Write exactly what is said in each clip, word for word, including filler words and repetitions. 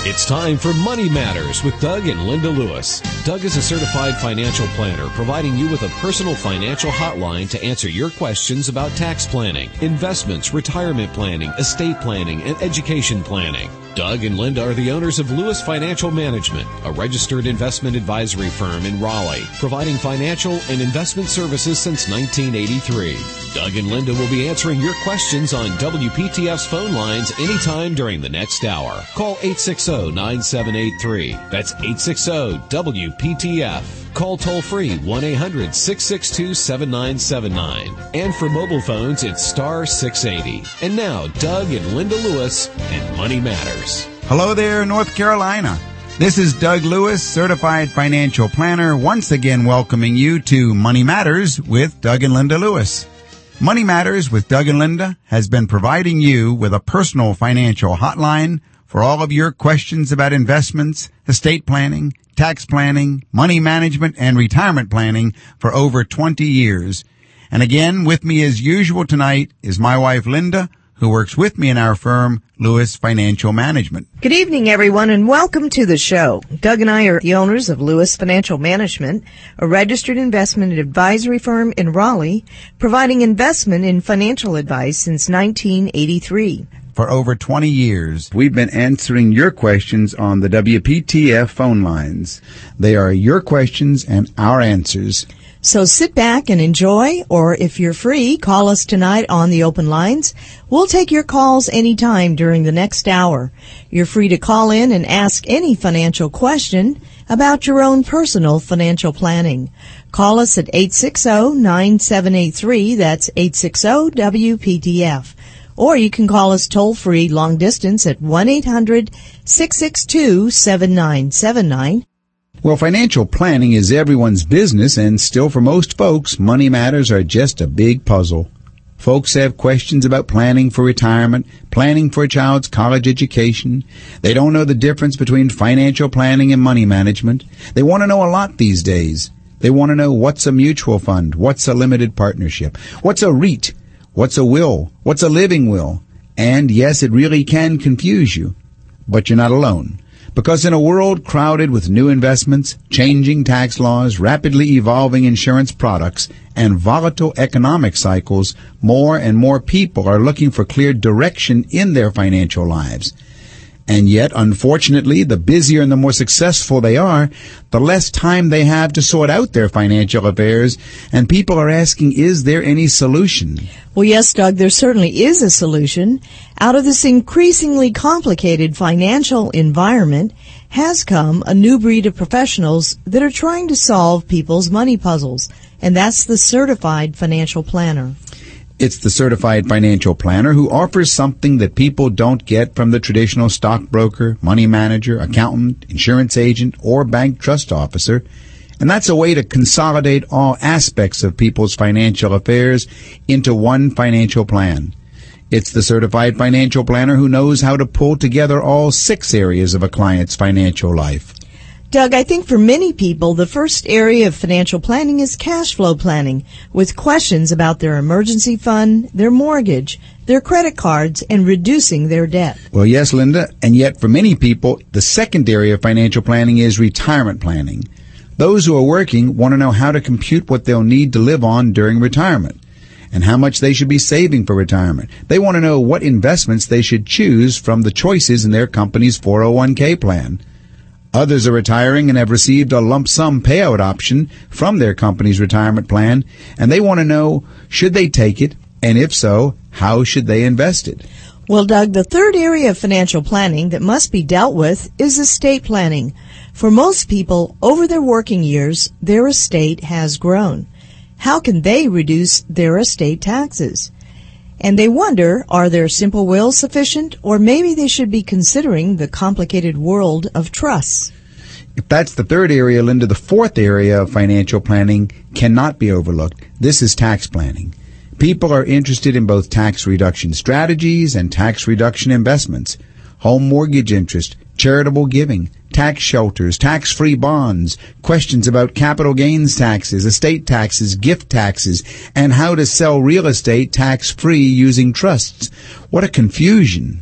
It's time for Money Matters with Doug and Linda Lewis. Doug is a certified financial planner, providing you with a personal financial hotline to answer your questions about tax planning, investments, retirement planning, estate planning, and education planning. Doug and Linda are the owners of Lewis Financial Management, a registered investment advisory firm in Raleigh, providing financial and investment services since nineteen eighty-three. Doug and Linda will be answering your questions on W P T F's phone lines anytime during the next hour. Call eight six zero, nine seven eight three. That's eight six zero, W P T F. Call toll-free one eight hundred, six six two, seven nine seven nine. And for mobile phones, it's star six eighty. And now, Doug and Linda Lewis and Money Matters. Hello there, North Carolina. This is Doug Lewis, certified financial planner, once again welcoming you to Money Matters with Doug and Linda Lewis. Money Matters with Doug and Linda has been providing you with a personal financial hotline for all of your questions about investments, estate planning, tax planning, money management, and retirement planning for over twenty years. And again, with me as usual tonight is my wife Linda, who works with me in our firm, Lewis Financial Management. Good evening, everyone, and welcome to the show. Doug and I are the owners of Lewis Financial Management, a registered investment advisory firm in Raleigh, providing investment and financial advice since nineteen eighty-three. For over twenty years, we've been answering your questions on the W P T F phone lines. They are your questions and our answers. So sit back and enjoy, or if you're free, call us tonight on the open lines. We'll take your calls anytime during the next hour. You're free to call in and ask any financial question about your own personal financial planning. Call us at eight six zero, nine seven eight three. That's eight six zero, W P T F. Or you can call us toll-free long distance at one eight hundred, six six two, seven nine seven nine. Well, financial planning is everyone's business, and still for most folks, money matters are just a big puzzle. Folks have questions about planning for retirement, planning for a child's college education. They don't know the difference between financial planning and money management. They want to know a lot these days. They want to know what's a mutual fund, what's a limited partnership, what's a REIT, what's a will, what's a living will. And yes, it really can confuse you, but you're not alone. Because in a world crowded with new investments, changing tax laws, rapidly evolving insurance products, and volatile economic cycles, more and more people are looking for clear direction in their financial lives. And yet, unfortunately, the busier and the more successful they are, the less time they have to sort out their financial affairs, and people are asking, is there any solution? Well, yes, Doug, there certainly is a solution. Out of this increasingly complicated financial environment has come a new breed of professionals that are trying to solve people's money puzzles, and that's the certified financial planner. It's the certified financial planner who offers something that people don't get from the traditional stockbroker, money manager, accountant, insurance agent, or bank trust officer. And that's a way to consolidate all aspects of people's financial affairs into one financial plan. It's the certified financial planner who knows how to pull together all six areas of a client's financial life. Doug, I think for many people, the first area of financial planning is cash flow planning, with questions about their emergency fund, their mortgage, their credit cards, and reducing their debt. Well, yes, Linda, and yet for many people, the second area of financial planning is retirement planning. Those who are working want to know how to compute what they'll need to live on during retirement and how much they should be saving for retirement. They want to know what investments they should choose from the choices in their company's four oh one k plan. Others are retiring and have received a lump sum payout option from their company's retirement plan, and they want to know, should they take it, and if so, how should they invest it? Well, Doug, the third area of financial planning that must be dealt with is estate planning. For most people, over their working years, their estate has grown. How can they reduce their estate taxes? And they wonder, are their simple wills sufficient, or maybe they should be considering the complicated world of trusts? If that's the third area, Linda, the fourth area of financial planning cannot be overlooked. This is tax planning. People are interested in both tax reduction strategies and tax reduction investments, home mortgage interest, charitable giving, tax shelters, tax-free bonds, questions about capital gains taxes, estate taxes, gift taxes, and how to sell real estate tax-free using trusts. What a confusion.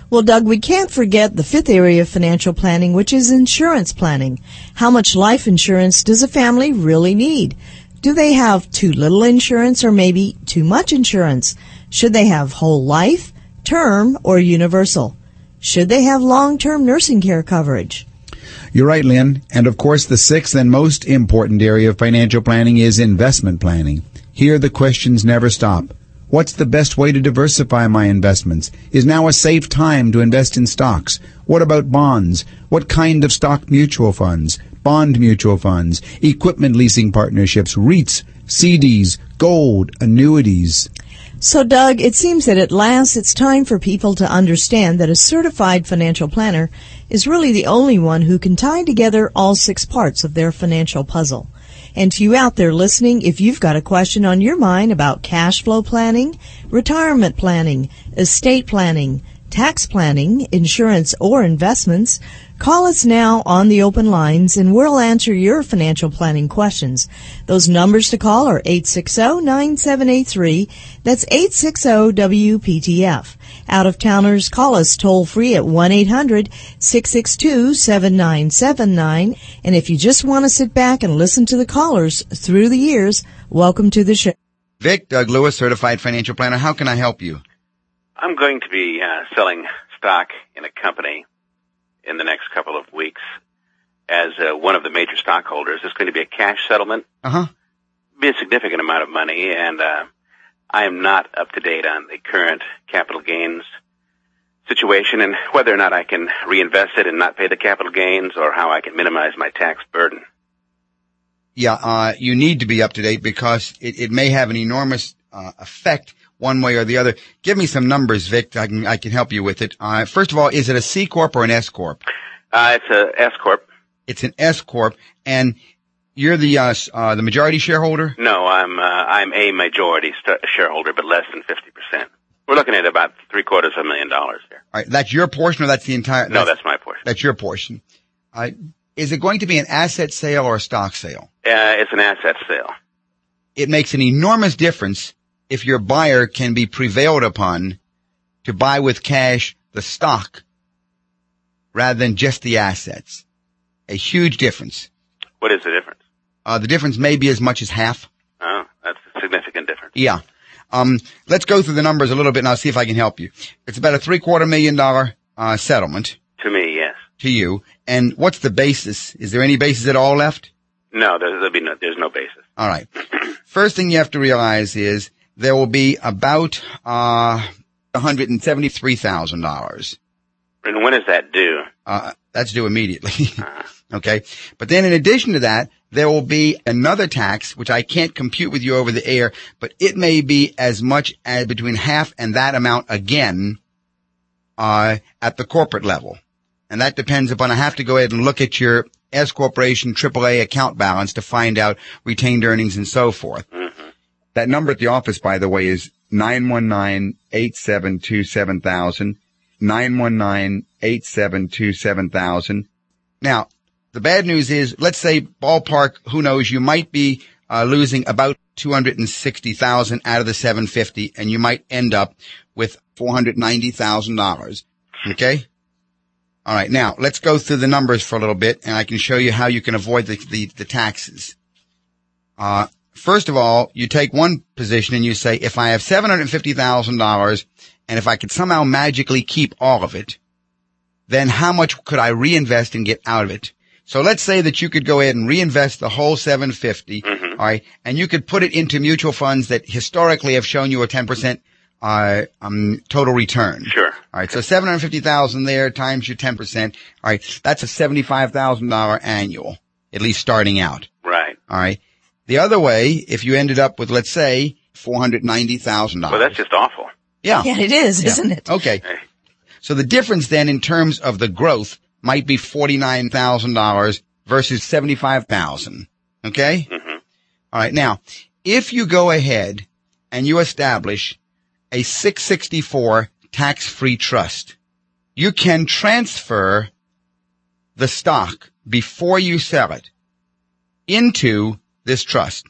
Well, Doug, we can't forget the fifth area of financial planning, which is insurance planning. How much life insurance does a family really need? Do they have too little insurance or maybe too much insurance? Should they have whole life, term, or universal? Should they have long-term nursing care coverage? You're right, Lynn. And of course, the sixth and most important area of financial planning is investment planning. Here, the questions never stop. What's the best way to diversify my investments? Is now a safe time to invest in stocks? What about bonds? What kind of stock mutual funds? Bond mutual funds? Equipment leasing partnerships? REITs? C Ds? Gold? Annuities? So, Doug, it seems that at last it's time for people to understand that a certified financial planner is really the only one who can tie together all six parts of their financial puzzle. And to you out there listening, if you've got a question on your mind about cash flow planning, retirement planning, estate planning, tax planning, insurance, or investments, call us now on the open lines and we'll answer your financial planning questions. Those numbers to call are eight six zero, nine seven eight three. That's eight six zero, W P T F. Out-of-towners, call us toll-free at one eight hundred, six six two, seven nine seven nine. And if you just want to sit back and listen to the callers through the years, welcome to the show. Vic, Doug Lewis, Certified Financial Planner. How can I help you? I'm going to be uh, selling stock in a company in the next couple of weeks as uh, one of the major stockholders. It's going to be a cash settlement. Uh-huh. Be a significant amount of money, and uh, I am not up to date on the current capital gains situation and whether or not I can reinvest it and not pay the capital gains or how I can minimize my tax burden. Yeah, uh, you need to be up to date because it, it may have an enormous uh, effect one way or the other. Give me some numbers, Vic. I can I can help you with it. Uh, first of all, is it a C Corp or an S Corp? Uh, it's a S Corp. It's an S Corp, and you're the uh, uh, the majority shareholder? No, I'm uh, I'm a majority st- shareholder, but less than fifty percent. We're looking at about three quarters of a million dollars here. All right, that's your portion, or that's the entire? That's, no, that's my portion. That's your portion. Uh, is it going to be an asset sale or a stock sale? Uh, it's an asset sale. It makes an enormous difference if your buyer can be prevailed upon to buy with cash the stock rather than just the assets. A huge difference. What is the difference? Uh, the difference may be as much as half. Oh, that's a significant difference. Yeah. Um, let's go through the numbers a little bit and I'll see if I can help you. It's about a three quarter million dollar, uh, settlement. To me, yes. To you. And what's the basis? Is there any basis at all left? No, there, there'll be no, there's no basis. All right. First thing you have to realize is there will be about, uh, one hundred seventy-three thousand dollars. And when is that due? Uh, that's due immediately. uh-huh. Okay. But then in addition to that, there will be another tax, which I can't compute with you over the air, but it may be as much as between half and that amount again, uh, at the corporate level. And that depends upon, I have to go ahead and look at your S Corporation triple A account balance to find out retained earnings and so forth. Mm-hmm. That number at the office, by the way, is nine one nine, eight seven two, seven thousand, nine one nine, eight seven two, seven thousand. Now, the bad news is, let's say ballpark, who knows, you might be uh, losing about two hundred sixty thousand dollars out of the seven hundred fifty, and you might end up with four hundred ninety thousand dollars. Okay? All right. Now, let's go through the numbers for a little bit, and I can show you how you can avoid the, the, the taxes. Uh, first of all, you take one position and you say, if I have seven hundred fifty thousand dollars, and if I could somehow magically keep all of it, then how much could I reinvest and get out of it? So let's say that you could go ahead and reinvest the whole seven hundred fifty, mm-hmm. all right, and you could put it into mutual funds that historically have shown you a ten percent uh um total return. Sure. All right, so seven hundred fifty thousand there times your ten percent. All right, that's a seventy-five thousand dollars annual, at least starting out. Right. All right. The other way, if you ended up with, let's say, four hundred ninety thousand dollars. Well, that's just awful. Yeah. Yeah, it is, yeah. isn't it? Okay. So the difference then in terms of the growth might be forty-nine thousand dollars versus seventy-five thousand dollars. Okay? Mm-hmm. All right. Now, if you go ahead and you establish a six sixty-four tax-free trust, you can transfer the stock before you sell it into this trust.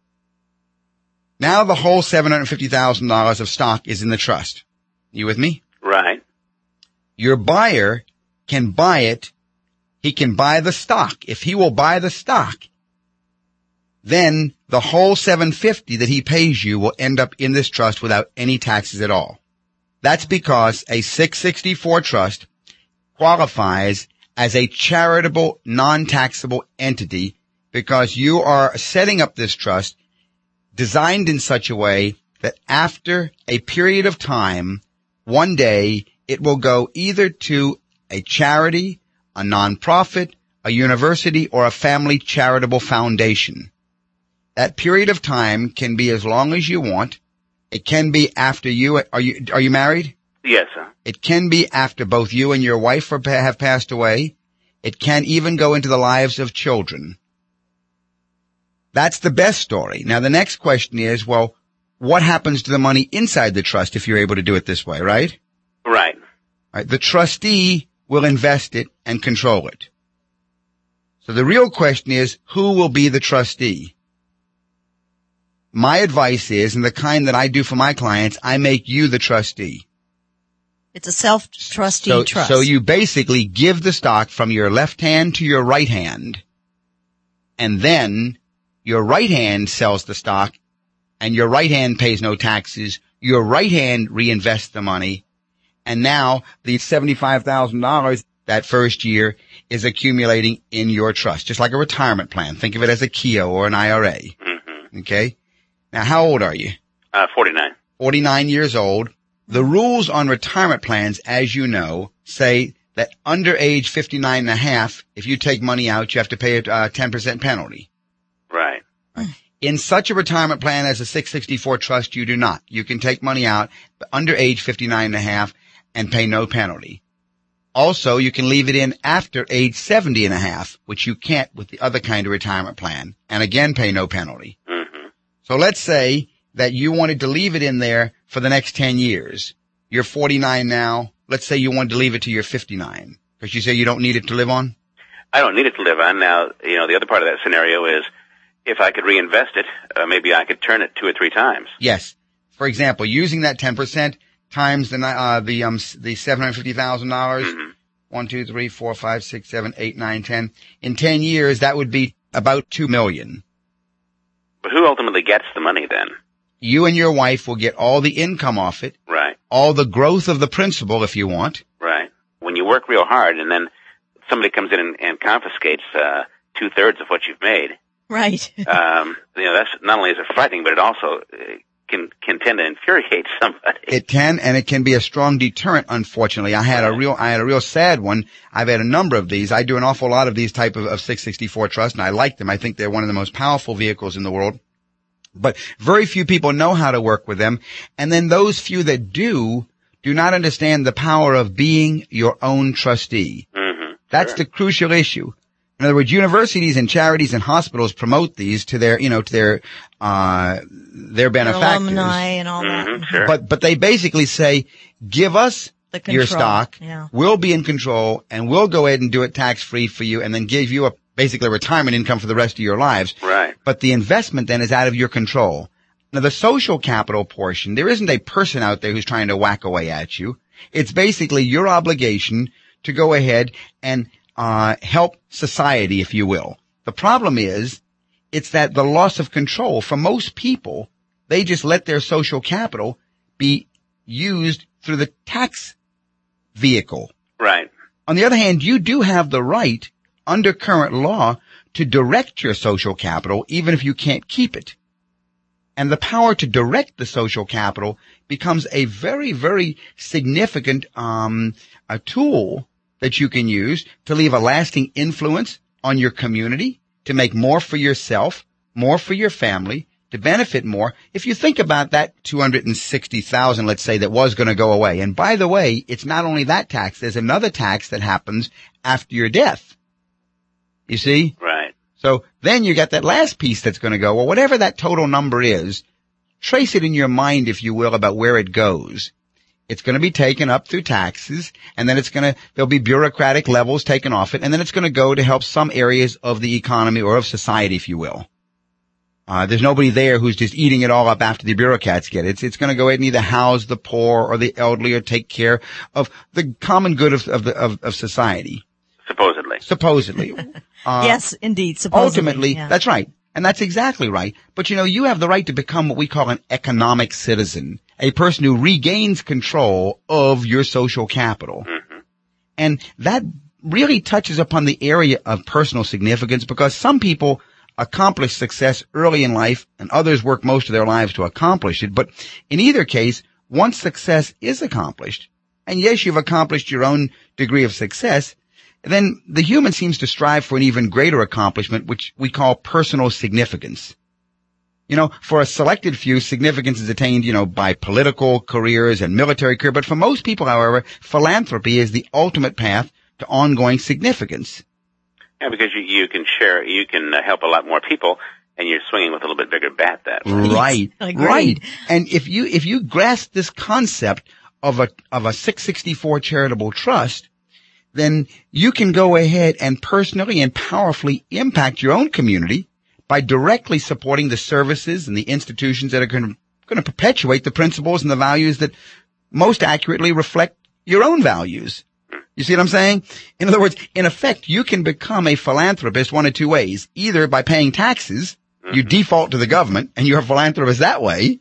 Now the whole seven hundred fifty thousand dollars of stock is in the trust. You with me? Right. Your buyer can buy it. He can buy the stock. If he will buy the stock, then the whole seven hundred fifty dollars that he pays you will end up in this trust without any taxes at all. That's because a six sixty-four trust qualifies as a charitable, non-taxable entity because you are setting up this trust designed in such a way that after a period of time, one day it will go either to a charity, a nonprofit, a university, or a family charitable foundation. That period of time can be as long as you want. It can be after you, are you, are you married? Yes, sir. It can be after both you and your wife are, have passed away. It can even go into the lives of children. That's the best story. Now, the next question is, well, what happens to the money inside the trust if you're able to do it this way, right? Right. Right. The trustee will invest it and control it. So the real question is, who will be the trustee? My advice is, and the kind that I do for my clients, I make you the trustee. It's a self-trustee so, trust. So you basically give the stock from your left hand to your right hand, and then your right hand sells the stock, and your right hand pays no taxes. Your right hand reinvests the money, and now the seventy-five thousand dollars that first year is accumulating in your trust, just like a retirement plan. Think of it as a K E O or an I R A. Mm-hmm. Okay? Now, how old are you? Uh, forty-nine. forty-nine years old. The rules on retirement plans, as you know, say that under age fifty-nine and a half, if you take money out, you have to pay a uh, ten percent penalty. Right. In such a retirement plan as a six sixty-four trust, you do not. You can take money out under age fifty-nine and a half and pay no penalty. Also, you can leave it in after age seventy and a half, which you can't with the other kind of retirement plan, and again pay no penalty. Mm-hmm. So let's say that you wanted to leave it in there for the next ten years. You're forty-nine now. Let's say you wanted to leave it to your fifty-nine because you say you don't need it to live on. I don't need it to live on. Now, you know, the other part of that scenario is if I could reinvest it, uh, maybe I could turn it two or three times. Yes. For example, using that ten percent times the, uh, the, um, the seven hundred fifty thousand dollars. Mm-hmm. One, two, three, four, five, six, seven, eight, nine, ten. In ten years, that would be about two million. But who ultimately gets the money then? You and your wife will get all the income off it. Right. All the growth of the principal if you want. Right. When you work real hard and then somebody comes in and, and confiscates, uh, two thirds of what you've made. Right. um, you know, that's not only is it frightening, but it also uh, can, can tend to infuriate somebody. It can, and it can be a strong deterrent, unfortunately. I had a real, I had a real sad one. I've had a number of these. I do an awful lot of these type of, of six sixty-four trusts, and I like them. I think they're one of the most powerful vehicles in the world. But very few people know how to work with them. And then those few that do, do not understand the power of being your own trustee. Mm-hmm. That's Sure. the crucial issue. In other words, universities and charities and hospitals promote these to their, you know, to their, uh, their benefactors. Alumni and all that. Mm-hmm. Sure. But, but they basically say, give us The your control. stock. Yeah. We'll be in control and we'll go ahead and do it tax free for you and then give you a basically retirement income for the rest of your lives. Right. But the investment then is out of your control. Now the social capital portion, there isn't a person out there who's trying to whack away at you. It's basically your obligation to go ahead and uh help society, if you will. The problem is, it's that the loss of control. For most people, they just let their social capital be used through the tax vehicle. Right. On the other hand, you do have the right, under current law, to direct your social capital, even if you can't keep it. And the power to direct the social capital becomes a very, very significant um a tool that you can use to leave a lasting influence on your community, to make more for yourself, more for your family, to benefit more. If you think about that two hundred sixty thousand dollars, let's say, that was going to go away. And by the way, it's not only that tax. There's another tax that happens after your death. You see? Right. So then you got that last piece that's going to go. Well, whatever that total number is, trace it in your mind, if you will, about where it goes. It's going to be taken up through taxes, and then it's going to, there'll be bureaucratic levels taken off it, and then it's going to go to help some areas of the economy or of society, if you will. Uh, there's nobody there who's just eating it all up after the bureaucrats get it. It's, it's going to go ahead and either house the poor or the elderly or take care of the common good of, of, the, of, of society. Supposedly. Supposedly. Uh, yes, indeed. Supposedly. Ultimately, yeah. That's right. And that's exactly right. But you know, you have the right to become what we call an economic citizen, a person who regains control of your social capital. Mm-hmm. And that really touches upon the area of personal significance, because some people accomplish success early in life and others work most of their lives to accomplish it. But in either case, once success is accomplished, and yes, you've accomplished your own degree of success, then the human seems to strive for an even greater accomplishment, which we call personal significance. You know, for a selected few, significance is attained, you know, by political careers and military career. But for most people, however, philanthropy is the ultimate path to ongoing significance. Yeah, because you, you can share, you can uh, help a lot more people, and you're swinging with a little bit bigger bat that way. Right, Agreed. right. And if you, if you grasp this concept of a, of a six sixty-four charitable trust, then you can go ahead and personally and powerfully impact your own community by directly supporting the services and the institutions that are going to, going to perpetuate the principles and the values that most accurately reflect your own values. You see what I'm saying? In other words, in effect, you can become a philanthropist one of two ways. Either by paying taxes, mm-hmm. you default to the government and you're a philanthropist that way,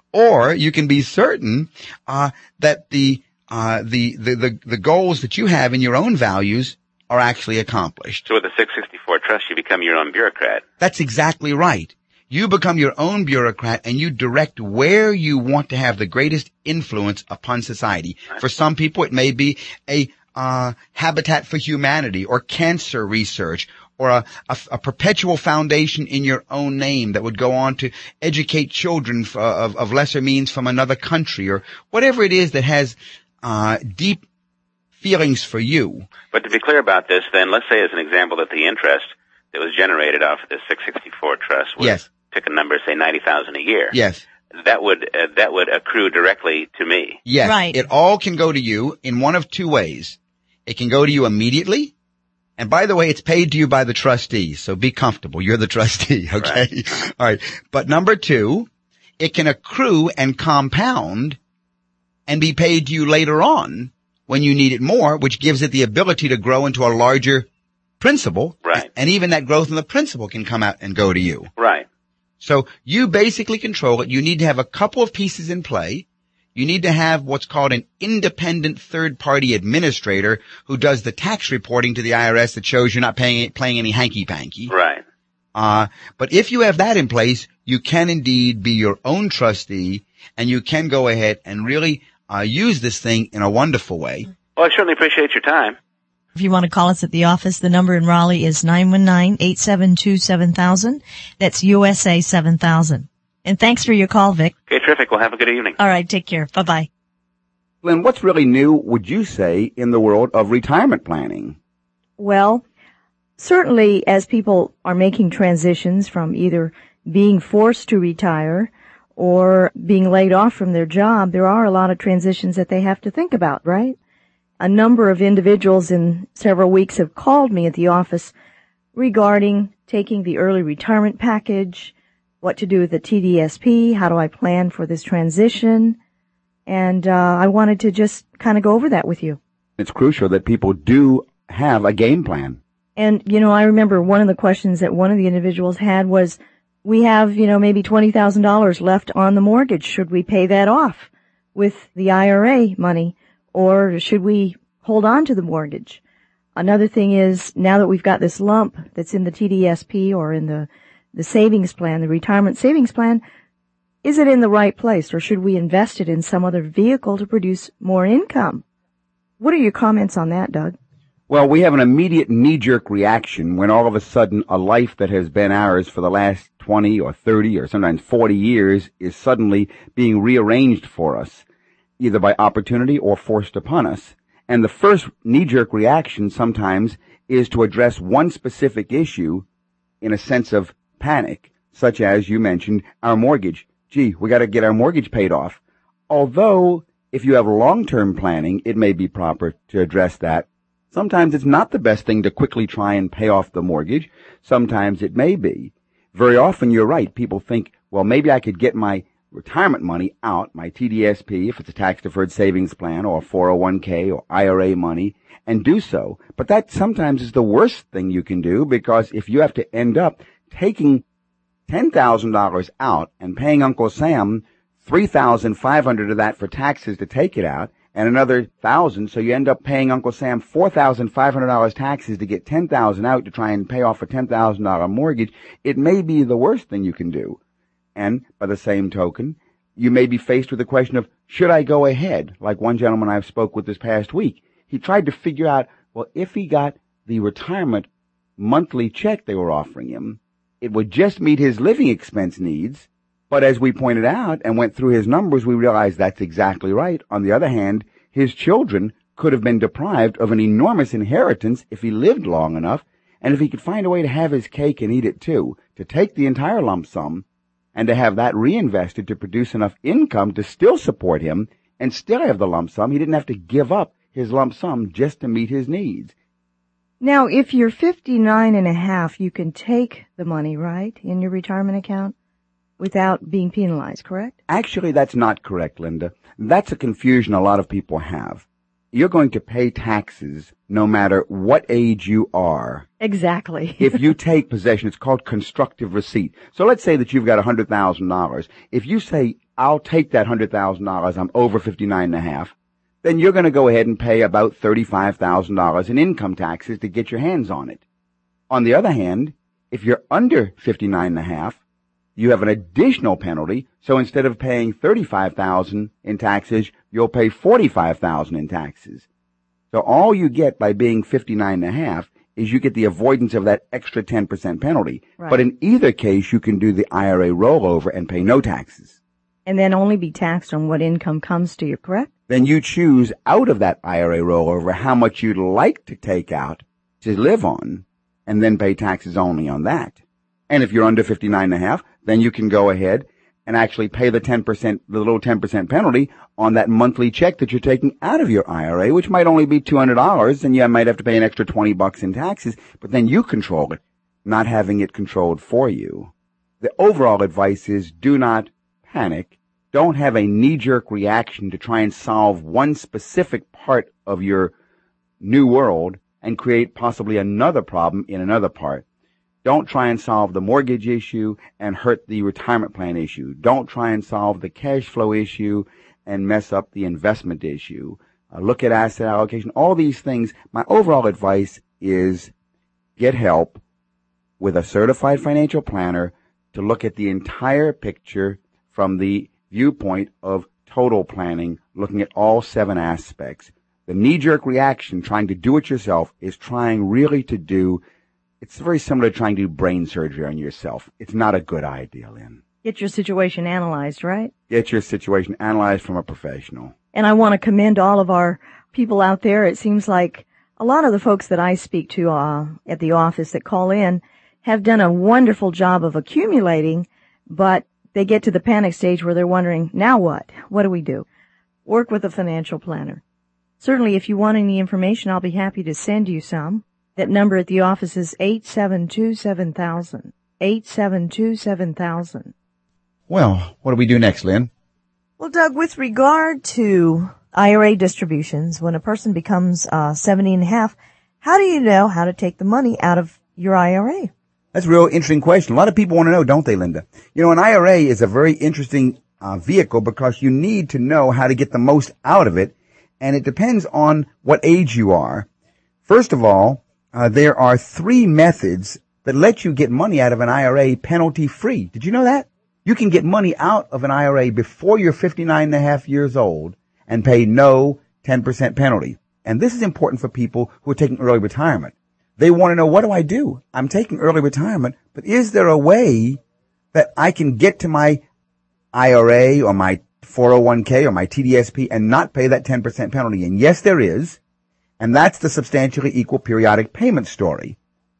or you can be certain uh that the uh the, the the the goals that you have in your own values are actually accomplished. So with the six sixty-four trust, you become your own bureaucrat. That's exactly right. You become your own bureaucrat and you direct where you want to have the greatest influence upon society. Right. For some people, it may be a Uh, Habitat for Humanity or cancer research or a, a, a perpetual foundation in your own name that would go on to educate children f- of, of lesser means from another country, or whatever it is that has uh, deep feelings for you. But to be clear about this, then, let's say as an example that the interest that was generated off of this six sixty-four trust was, yes. pick a number, say ninety thousand dollars a year. Yes. That would uh, that would accrue directly to me. Yes. Right. It all can go to you in one of two ways. It can go to you immediately. And by the way, it's paid to you by the trustee. So be comfortable. You're the trustee. Okay. Right. All right. But number two, it can accrue and compound and be paid to you later on when you need it more, which gives it the ability to grow into a larger principal. Right. And even that growth in the principal can come out and go to you. Right. So you basically control it. You need to have a couple of pieces in play. You need to have what's called an independent third-party administrator who does the tax reporting to the I R S that shows you're not paying, playing any hanky-panky. Right. Uh, but if you have that in place, you can indeed be your own trustee, and you can go ahead and really uh, use this thing in a wonderful way. Well, I certainly appreciate your time. If you want to call us at the office, the number in Raleigh is nine one nine, eight seven two, seven thousand. That's U S A seven thousand. And thanks for your call, Vic. Okay, terrific. Well, have a good evening. All right, take care. Bye-bye. Glenn, what's really new, would you say, in the world of retirement planning? Well, certainly as people are making transitions from either being forced to retire or being laid off from their job, there are a lot of transitions that they have to think about, right? A number of individuals in several weeks have called me at the office regarding taking the early retirement package, what to do with the T D S P, how do I plan for this transition, and uh, I wanted to just kind of go over that with you. It's crucial that people do have a game plan. And, you know, I remember one of the questions that one of the individuals had was, we have, you know, maybe twenty thousand dollars left on the mortgage. Should we pay that off with the I R A money, or should we hold on to the mortgage? Another thing is, now that we've got this lump that's in the T D S P or in the the savings plan, the retirement savings plan, is it in the right place, or should we invest it in some other vehicle to produce more income? What are your comments on that, Doug? Well, we have an immediate knee-jerk reaction when all of a sudden a life that has been ours for the last twenty or thirty or sometimes forty years is suddenly being rearranged for us, either by opportunity or forced upon us. And the first knee-jerk reaction sometimes is to address one specific issue in a sense of panic, such as you mentioned, our mortgage. Gee, we got to get our mortgage paid off. Although, if you have long-term planning, it may be proper to address that. Sometimes it's not the best thing to quickly try and pay off the mortgage. Sometimes it may be. very often you're right. People think, well, maybe I could get my retirement money out, my T D S P, if it's a tax-deferred savings plan, or four oh one k or I R A money, and do so. But that sometimes is the worst thing you can do, because if you have to end up taking ten thousand dollars out and paying Uncle Sam three thousand five hundred dollars of that for taxes to take it out, and another thousand, so you end up paying Uncle Sam four thousand five hundred dollars taxes to get ten thousand dollars out to try and pay off a ten thousand dollars mortgage, it may be the worst thing you can do. And by the same token, you may be faced with the question of, should I go ahead? Like one gentleman I spoke with this past week. He tried to figure out, well, if he got the retirement monthly check they were offering him, it would just meet his living expense needs. But as we pointed out and went through his numbers, we realized that's exactly right. On the other hand, his children could have been deprived of an enormous inheritance if he lived long enough, and if he could find a way to have his cake and eat it too, to take the entire lump sum and to have that reinvested to produce enough income to still support him and still have the lump sum. He didn't have to give up his lump sum just to meet his needs. Now, if you're fifty-nine and a half, you can take the money, right, in your retirement account without being penalized, correct? Actually, that's not correct, Linda. That's a confusion a lot of people have. You're going to pay taxes no matter what age you are. Exactly. If you take possession, it's called constructive receipt. So let's say that you've got one hundred thousand dollars. If you say, I'll take that one hundred thousand dollars, I'm over fifty-nine and a half, then you're going to go ahead and pay about thirty-five thousand dollars in income taxes to get your hands on it. On the other hand, if you're under fifty-nine and a half, you have an additional penalty. So instead of paying thirty-five thousand dollars in taxes, you'll pay forty-five thousand dollars in taxes. So all you get by being fifty-nine and a half is you get the avoidance of that extra ten percent penalty. Right. But in either case, you can do the I R A rollover and pay no taxes. And then only be taxed on what income comes to you, correct? Then you choose out of that I R A rollover how much you'd like to take out to live on, and then pay taxes only on that. And if you're under fifty-nine and a half, then you can go ahead and actually pay the ten percent, the little ten percent penalty on that monthly check that you're taking out of your I R A, which might only be two hundred dollars, and you might have to pay an extra twenty bucks in taxes, but then you control it, not having it controlled for you. The overall advice is do not panic. Don't have a knee-jerk reaction to try and solve one specific part of your new world and create possibly another problem in another part. Don't try and solve the mortgage issue and hurt the retirement plan issue. Don't try and solve the cash flow issue and mess up the investment issue. Uh, look at asset allocation, all these things. My overall advice is get help with a certified financial planner to look at the entire picture from the viewpoint of total planning, looking at all seven aspects. The knee-jerk reaction, trying to do it yourself, is trying really to do, it's very similar to trying to do brain surgery on yourself. It's not a good idea, Lynn. Get your situation analyzed, right? Get your situation analyzed from a professional. And I want to commend all of our people out there. It seems like a lot of the folks that I speak to uh, at the office that call in have done a wonderful job of accumulating, but they get to the panic stage where they're wondering, now what? What do we do? Work with a financial planner. Certainly, if you want any information, I'll be happy to send you some. That number at the office is eight seven two, seven thousand. eight seven two, seven thousand. Well, what do we do next, Lynn? Well, Doug, with regard to I R A distributions, when a person becomes uh, seventy and a half, how do you know how to take the money out of your I R A? That's a real interesting question. A lot of people want to know, don't they, Linda? You know, an I R A is a very interesting uh, vehicle because you need to know how to get the most out of it, and it depends on what age you are. First of all, uh, there are three methods that let you get money out of an I R A penalty-free. Did you know that? You can get money out of an I R A before you're fifty-nine and a half years old and pay no ten percent penalty. And this is important for people who are taking early retirement. They want to know, what do I do? I'm taking early retirement, but is there a way that I can get to my I R A or my four oh one k or my T D S P and not pay that ten percent penalty? And yes, there is. And that's the substantially equal periodic payment story.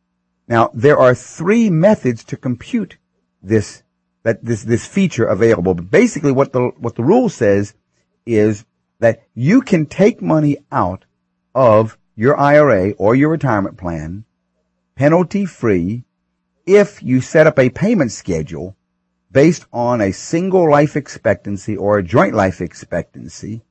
Now, there are three methods to compute this, that this, this feature available. But basically what the, what the rule says is that you can take money out of your I R A or your retirement plan penalty free if you set up a payment schedule based on a single life expectancy or a joint life expectancy,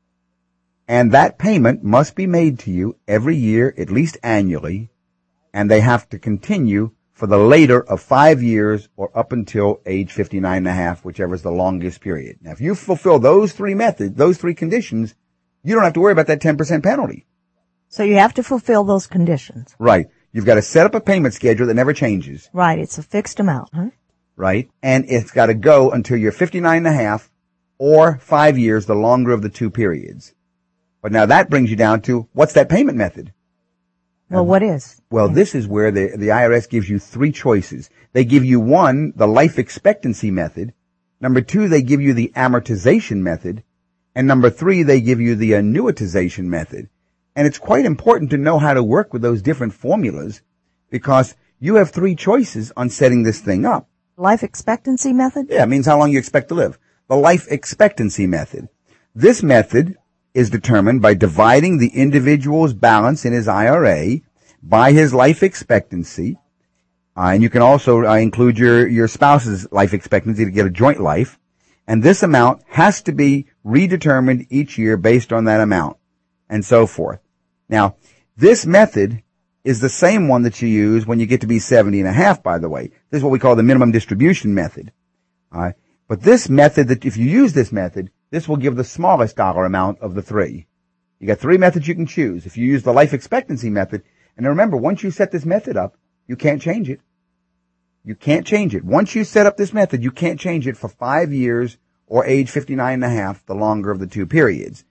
and that payment must be made to you every year, at least annually, and they have to continue for the later of five years or up until age fifty-nine and a half, whichever is the longest period. Now, if you fulfill those three methods, those three conditions, you don't have to worry about that ten percent penalty. So you have to fulfill those conditions. Right. You've got to set up a payment schedule that never changes. Right. It's a fixed amount, huh? Right. And it's got to go until you're fifty-nine and a half or five years, the longer of the two periods. But now that brings you down to, what's that payment method? Well, what is? Well, this is where the, the I R S gives you three choices. They give you, one, the life expectancy method. Number two, they give you the amortization method. And number three, they give you the annuitization method. And it's quite important to know how to work with those different formulas, because you have three choices on setting this thing up. Life expectancy method? Yeah, it means how long you expect to live. The life expectancy method. This method is determined by dividing the individual's balance in his I R A by his life expectancy. Uh, and you can also uh, include your, your spouse's life expectancy to get a joint life. And this amount has to be redetermined each year based on that amount, and so forth. Now, this method is the same one that you use when you get to be seventy and a half, by the way. This is what we call the minimum distribution method. All right. But this method, that if you use this method, this will give the smallest dollar amount of the three. You got three methods you can choose. If you use the life expectancy method, and remember, once you set this method up, you can't change it. You can't change it. Once you set up this method, you can't change it for five years or age fifty-nine and a half, the longer of the two periods.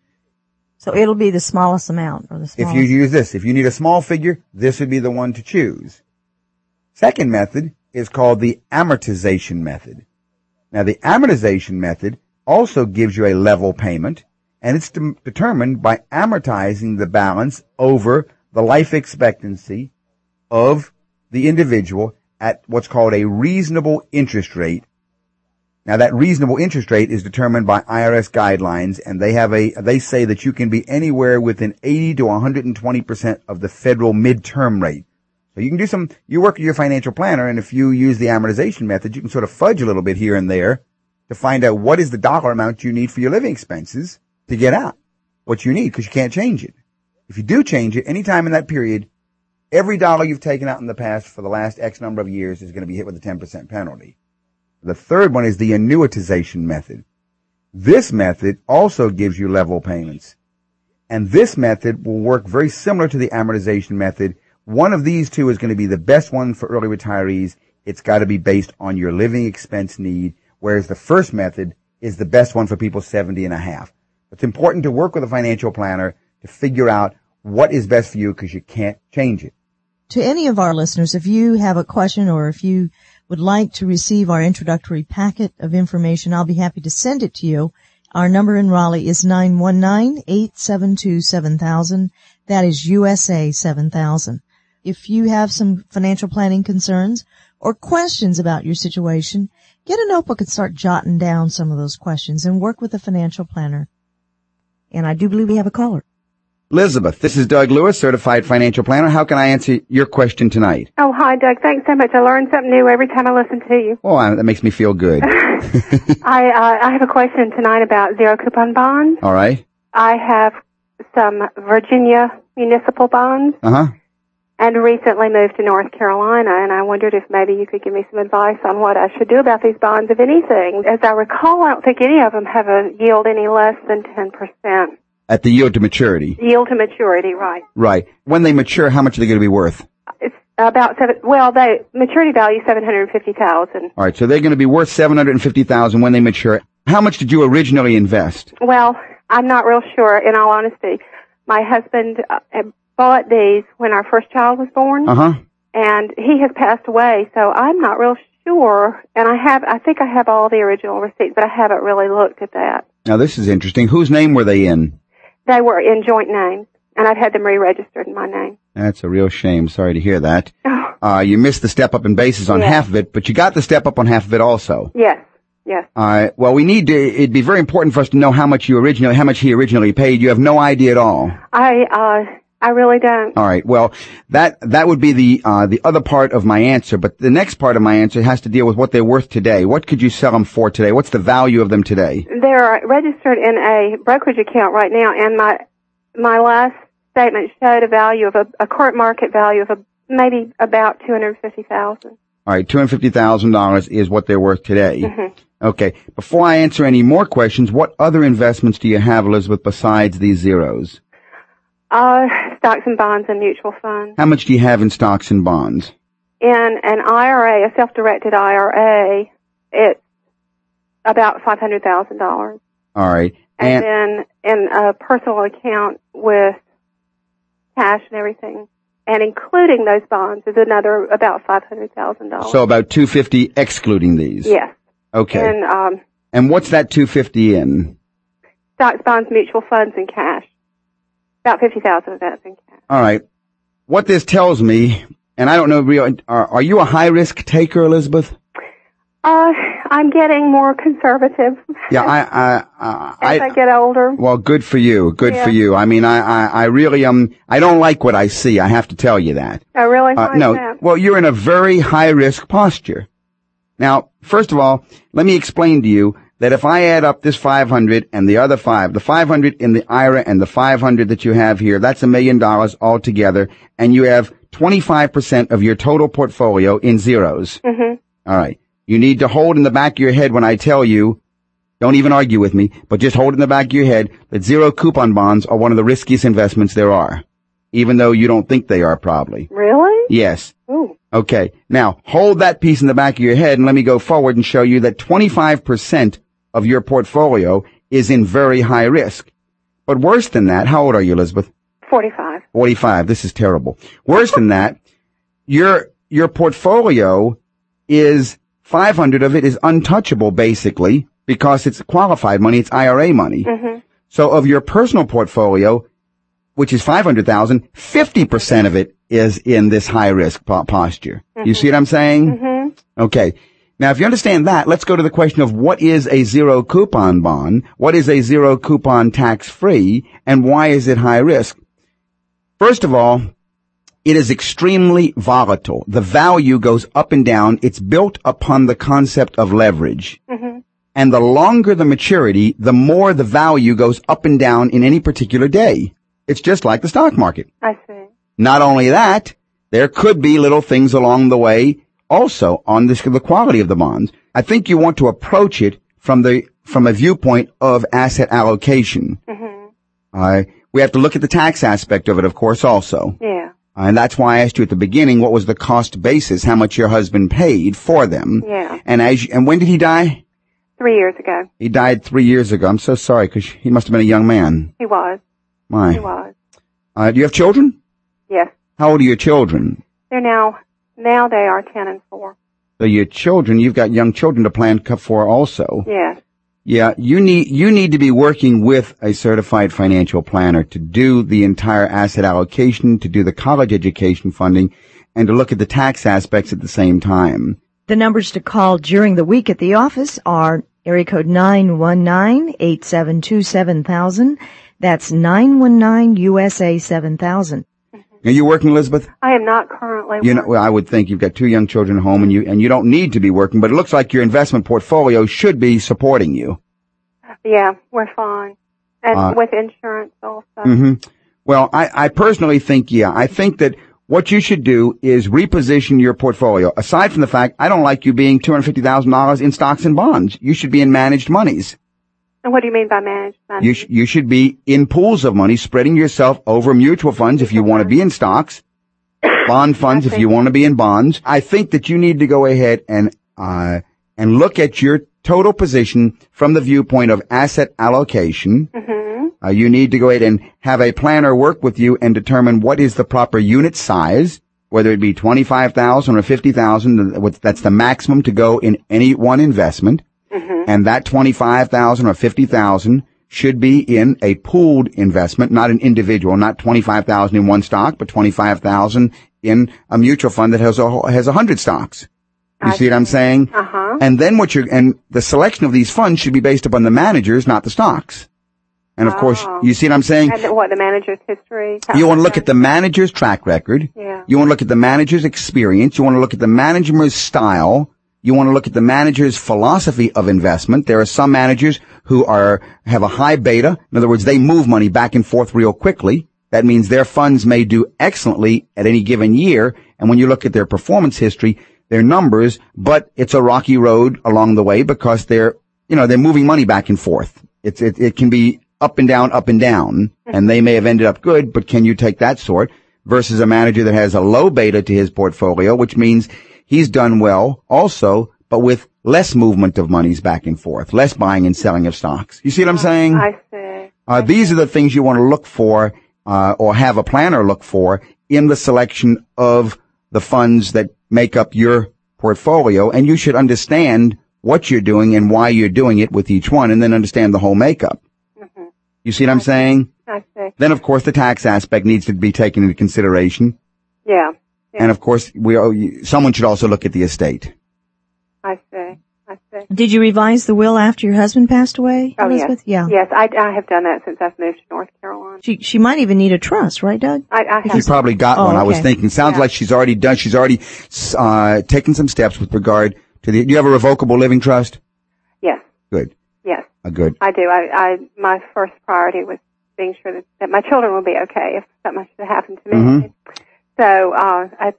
So it'll be the smallest amount, or the smallest. If you use this, if you need a small figure, this would be the one to choose. Second method is called the amortization method. Now, the amortization method also gives you a level payment, and it's de- determined by amortizing the balance over the life expectancy of the individual at what's called a reasonable interest rate. Now, that reasonable interest rate is determined by I R S guidelines, and they have a, they say that you can be anywhere within eighty to one hundred twenty percent of the federal midterm rate. So you can do some, you work with your financial planner, and if you use the amortization method, you can sort of fudge a little bit here and there to find out what is the dollar amount you need for your living expenses to get out what you need, because you can't change it. If you do change it, anytime in that period, every dollar you've taken out in the past for the last X number of years is going to be hit with a ten percent penalty. The third one is the annuitization method. This method also gives you level payments. And this method will work very similar to the amortization method. One of these two is going to be the best one for early retirees. It's got to be based on your living expense need, whereas the first method is the best one for people seventy and a half. It's important to work with a financial planner to figure out what is best for you, because you can't change it. To any of our listeners, if you have a question or if you would like to receive our introductory packet of information, I'll be happy to send it to you. Our number in Raleigh is nine one nine, eight seven two, seven thousand. That is U S A seven thousand. If you have some financial planning concerns or questions about your situation, get a notebook and start jotting down some of those questions and work with a financial planner. And I do believe we have a caller. Elizabeth, this is Doug Lewis, certified financial planner. How can I answer your question tonight? Oh, hi, Doug. Thanks so much. I learn something new every time I listen to you. Oh, that makes me feel good. I uh, I have a question tonight about zero coupon bonds. All right. I have some Virginia municipal bonds. Uh-huh. And recently moved to North Carolina, and I wondered if maybe you could give me some advice on what I should do about these bonds, if anything. As I recall, I don't think any of them have a yield any less than ten percent. At the yield to maturity. Yield to maturity, right. Right. When they mature, how much are they going to be worth? It's about seven, well, the maturity value is seven hundred fifty thousand dollars. All right, so they're going to be worth seven hundred fifty thousand dollars when they mature. How much did you originally invest? Well, I'm not real sure, in all honesty. My husband uh, bought these when our first child was born. Uh-huh. And he has passed away, so I'm not real sure. And I have, I think I have all the original receipts, but I haven't really looked at that. Now, this is interesting. Whose name were they in? They were in joint names, and I've had them re-registered in my name. That's a real shame. Sorry to hear that. Oh. Uh, you missed the step up in basis on yes. half of it, but you got the step up on half of it also. Yes, yes. Uh, well, we need to, it'd be very important for us to know how much you originally, how much he originally paid. You have no idea at all. I, uh, I really don't. All right. Well, that that would be the uh, the other part of my answer. But the next part of my answer has to deal with what they're worth today. What could you sell them for today? What's the value of them today? They're registered in a brokerage account right now, and my my last statement showed a value of a, a current market value of a, maybe about two hundred fifty thousand. All right, two hundred fifty thousand dollars is what they're worth today. Mm-hmm. Okay. Before I answer any more questions, what other investments do you have, Elizabeth, besides these zeros? Uh, stocks and bonds and mutual funds. How much do you have in stocks and bonds? In an I R A, a self-directed I R A, it's about five hundred thousand dollars. All right. And, And then in a personal account with cash and everything, and including those bonds, is another about five hundred thousand dollars. so about two hundred fifty thousand dollars excluding these? Yes. Okay. And um, And what's that two hundred fifty thousand dollars in? stocks, bonds, mutual funds, and cash. About fifty thousand dollars of that's in cash. All right. What this tells me, and I don't know, real, are, are you a high-risk taker, Elizabeth? Uh, I'm getting more conservative. Yeah, I, I, I, as I, I get older. Well, good for you. Good yeah. for you. I mean, I, I, I really, um, I don't like what I see. I have to tell you that. I really Uh, like no, that. well, you're in a very high-risk posture. Now, first of all, let me explain to you that if I add up this five hundred and the other five, the five hundred in the I R A and the five hundred that you have here, that's a million dollars altogether, and you have twenty-five percent of your total portfolio in zeros. Mm-hmm. All right. You need to hold in the back of your head when I tell you, don't even argue with me, but just hold in the back of your head that zero coupon bonds are one of the riskiest investments there are, even though you don't think they are probably. Really? Yes. Ooh. Okay. Now, hold that piece in the back of your head and let me go forward and show you that twenty-five percent of your portfolio is in very high risk. But worse than that, how old are you, Elizabeth? forty-five. forty-five. This is terrible. Worse than that, your, your portfolio is five hundred of it is untouchable basically because it's qualified money. It's I R A money. Mm-hmm. So of your personal portfolio, which is five hundred thousand, fifty percent of it is in this high risk po- posture. Mm-hmm. You see what I'm saying? Mm-hmm. Okay. Now, if you understand that, let's go to the question of what is a zero coupon bond, what is a zero coupon tax-free, and why is it high risk? First of all, it is extremely volatile. The value goes up and down. It's built upon the concept of leverage. Mm-hmm. And the longer the maturity, the more the value goes up and down in any particular day. It's just like the stock market. I see. Not only that, there could be little things along the way also on this, the quality of the bonds. I think you want to approach it from the from a viewpoint of asset allocation. Mm-hmm. Uh, we have to look at the tax aspect of it, of course, also. Yeah. Uh, and that's why I asked you at the beginning what was the cost basis, how much your husband paid for them. Yeah. And as you, and when did he die? Three years ago. He died three years ago. I'm so sorry because he must have been a young man. He was. My. He was. Uh, do you have children? Yes. How old are your children? They're now, now they are ten and four. So your children, you've got young children to plan for also. Yes. Yeah, you need, you need to be working with a certified financial planner to do the entire asset allocation, to do the college education funding, and to look at the tax aspects at the same time. The numbers to call during the week at the office are area code nine one nine, eight seven two, seven thousand. That's nine one nine U S A seven thousand. Are you working, Elizabeth? I am not currently You know, working. well, I would think you've got two young children at home and you, and you don't need to be working, but it looks like your investment portfolio should be supporting you. Yeah, we're fine. And Uh, with insurance also. hmm Well, I, I personally think, yeah, I think that what you should do is reposition your portfolio. Aside from the fact, I don't like you being two hundred fifty thousand dollars in stocks and bonds. You should be in managed monies. And what do you mean by managed money? You, sh- you should be in pools of money, spreading yourself over mutual funds if you want to be in stocks, bond funds if you want to be in bonds. I think that you need to go ahead and, uh, and look at your total position from the viewpoint of asset allocation. Mm-hmm. Uh, you need to go ahead and have a planner work with you and determine what is the proper unit size, whether it be twenty-five thousand or fifty thousand. That's the maximum to go in any one investment. Mm-hmm. And that twenty-five thousand or fifty thousand should be in a pooled investment, not an individual, not twenty-five thousand in one stock, but twenty-five thousand in a mutual fund that has a, has a hundred stocks. You I see what I'm saying? Uh-huh. And then what you're, and the selection of these funds should be based upon the managers, not the stocks. And of Oh. course, you see what I'm saying? And the- what, the manager's history? You want to look at the manager's track record. Yeah. You want to look at the manager's experience. You want to look at the manager's style. You want to look at the manager's philosophy of investment. There are some managers who are, have a high beta. In other words, they move money back and forth real quickly. That means their funds may do excellently at any given year. And when you look at their performance history, their numbers, but it's a rocky road along the way because they're, you know, they're moving money back and forth. It's, it, it can be up and down, up and down, and they may have ended up good, but can you take that sort versus a manager that has a low beta to his portfolio, which means he's done well also, but with less movement of monies back and forth, less buying and selling of stocks. You see what I'm saying? I see. Uh, these are the things you want to look for, uh, or have a planner look for in the selection of the funds that make up your portfolio, and you should understand what you're doing and why you're doing it with each one, and then understand the whole makeup. Mm-hmm. You see what I'm saying? I see. Then, of course, the tax aspect needs to be taken into consideration. Yeah. yeah. And, of course, we someone should also look at the estate. I see. I see. Did you revise the will after your husband passed away, Oh, Elizabeth? yes. Yeah. Yes, I, I have done that since I've moved to North Carolina. She she might even need a trust, right, Doug? I, I She have. probably got Oh, one. I was okay. thinking. Sounds Yeah. like she's already done. She's already uh taken some steps with regard to the. Do you have a revocable living trust? Yes. Good. Yes, Uh, good. I do. I, I my first priority was being sure that, that my children would be okay if something should happen to me. Mhm. So uh, I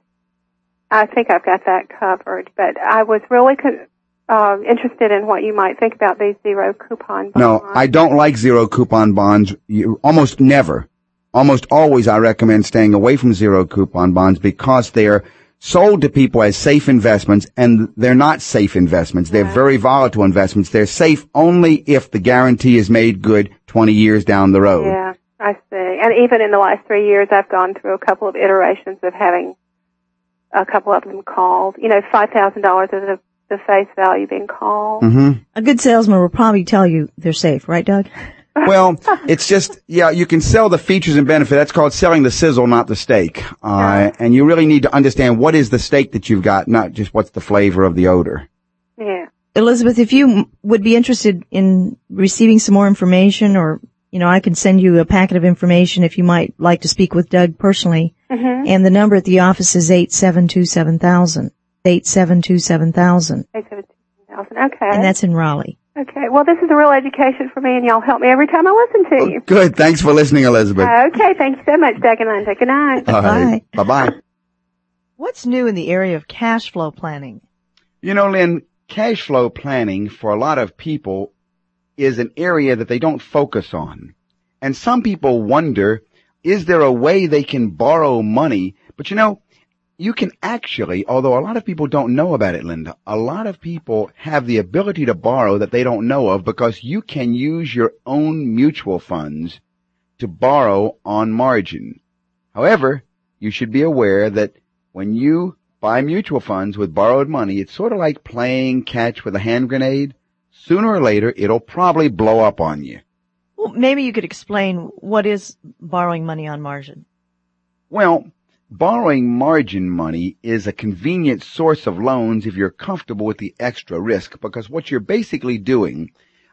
I think I've got that covered. But I was really co- uh, interested in what you might think about these zero coupon bonds. No, I don't like zero coupon bonds. You, almost never. Almost always I recommend staying away from zero coupon bonds because they are sold to people as safe investments, and they're not safe investments. They're Yeah. very volatile investments. They're safe only if the guarantee is made good twenty years down the road. Yeah, I see. And even in the last three years, I've gone through a couple of iterations of having a couple of them called. You know, five thousand dollars is the, the face value being called. Mm-hmm. A good salesman will probably tell you they're safe, right, Doug? Well, it's just, yeah, you can sell the features and benefit. That's called selling the sizzle, not the steak. Uh, and you really need to understand what is the steak that you've got, not just what's the flavor of the odor. Yeah. Elizabeth, if you m- would be interested in receiving some more information, or, you know, I can send you a packet of information if you might like to speak with Doug personally. Mm-hmm. And the number at the office is eight seven two seven thousand. eight seven two seven thousand. eight seven two thousand. Okay. And that's in Raleigh. Okay. Well, this is a real education for me, and y'all help me every time I listen to you. Good. Thanks for listening, Elizabeth. Okay. Thank you so much, Doug and Linda. Good night. All right. Bye-bye. What's new in the area of cash flow planning? You know, Lynn, cash flow planning for a lot of people is an area that they don't focus on. And some people wonder, is there a way they can borrow money? But you know, you can actually, although a lot of people don't know about it, Linda, a lot of people have the ability to borrow that they don't know of because you can use your own mutual funds to borrow on margin. However, you should be aware that when you buy mutual funds with borrowed money, it's sort of like playing catch with a hand grenade. Sooner or later, it'll probably blow up on you. Well, maybe you could explain what is borrowing money on margin. Well, borrowing margin money is a convenient source of loans if you're comfortable with the extra risk, because what you're basically doing,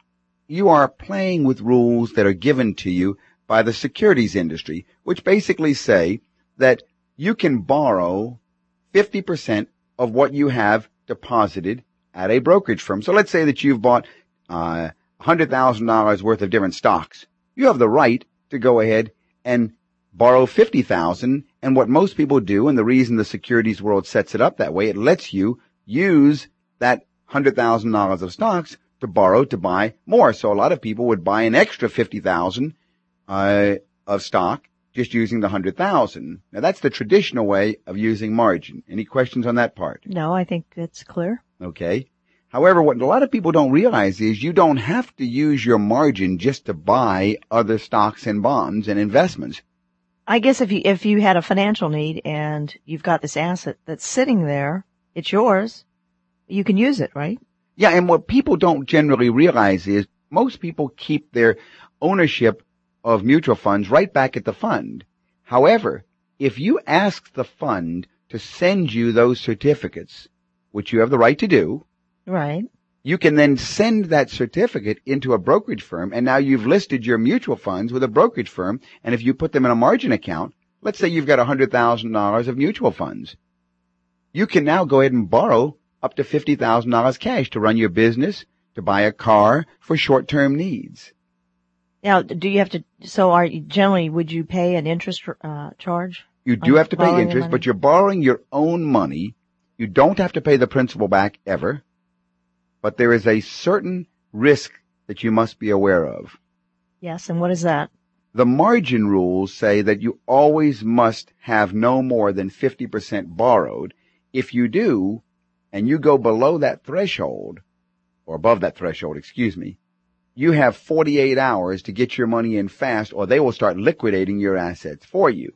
you are playing with rules that are given to you by the securities industry, which basically say that you can borrow fifty percent of what you have deposited at a brokerage firm. So let's say that you've bought uh, one hundred thousand dollars worth of different stocks. You have the right to go ahead and borrow fifty thousand dollars, and what most people do, and the reason the securities world sets it up that way, it lets you use that one hundred thousand dollars of stocks to borrow to buy more. So a lot of people would buy an extra fifty thousand dollars uh, of stock just using the one hundred thousand dollars. Now that's the traditional way of using margin. Any questions on that part? No, I think that's clear. Okay. However, what a lot of people don't realize is you don't have to use your margin just to buy other stocks and bonds and investments. I guess if you if you had a financial need and you've got this asset that's sitting there, it's yours, you can use it, right? Yeah, and what people don't generally realize is most people keep their ownership of mutual funds right back at the fund. However, if you ask the fund to send you those certificates, which you have the right to do, Right. You can then send that certificate into a brokerage firm, and now you've listed your mutual funds with a brokerage firm, and if you put them in a margin account, let's say you've got one hundred thousand dollars of mutual funds, you can now go ahead and borrow up to fifty thousand dollars cash to run your business, to buy a car, for short-term needs. Now, do you have to, so are you, generally, would you pay an interest uh, charge? You do have to pay interest, but you're borrowing your own money. You don't have to pay the principal back ever. But there is a certain risk that you must be aware of. Yes, and what is that? The margin rules say that you always must have no more than fifty percent borrowed. If you do, and you go below that threshold, or above that threshold, excuse me, you have forty-eight hours to get your money in fast, or they will start liquidating your assets for you.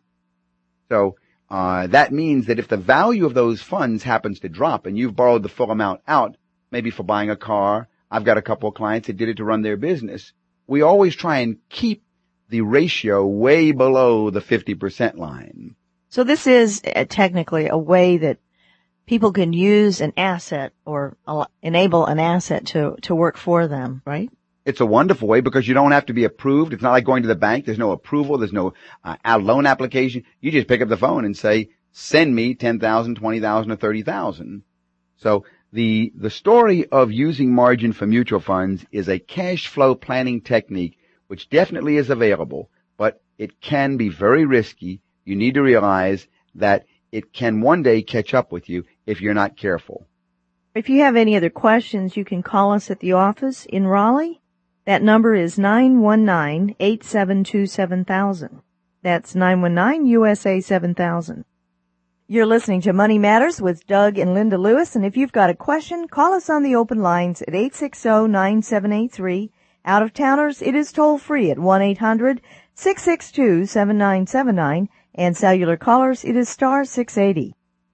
So uh that means that if the value of those funds happens to drop and you've borrowed the full amount out, maybe for buying a car, I've got a couple of clients that did it to run their business, we always try and keep the ratio way below the fifty percent line. So this is uh, technically a way that people can use an asset or uh, enable an asset to, to work for them, right? It's a wonderful way because you don't have to be approved. It's not like going to the bank. There's no approval. There's no uh, loan application. You just pick up the phone and say, send me ten thousand dollars, twenty thousand dollars, or thirty thousand dollars. So the, the story of using margin for mutual funds is a cash flow planning technique which definitely is available, but it can be very risky. You need to realize that it can one day catch up with you if you're not careful. If you have any other questions, you can call us at the office in Raleigh. That number is nine one nine, eight seven two, seven thousand. That's nine one nine U S A seven thousand. You're listening to Money Matters with Doug and Linda Lewis, and if you've got a question, call us on the open lines at eight six zero, nine seven eight three. Out-of-towners, it is toll-free at one eight hundred, six six two, seven nine seven nine, and cellular callers, it is star six eighty.